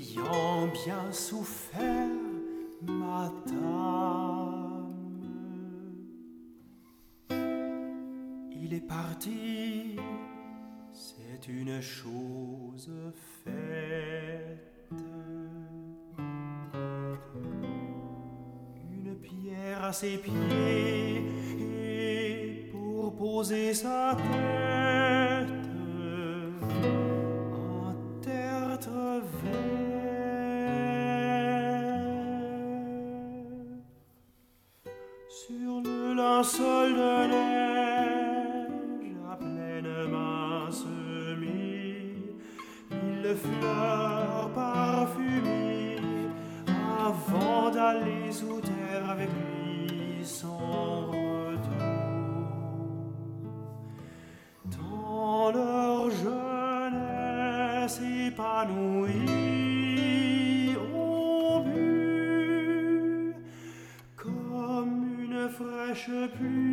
ayant bien souffert, madame. Il est parti, c'est une chose faite. Une pierre à ses pieds et pour poser sa tête, un tertre vert. Sur le linceul de neige à pleine main semée, mille fleurs parfumées avant d'aller sous terre avec lui sans retour. Dans leur jeunesse épanouie, ont bu comme une fraîche pluie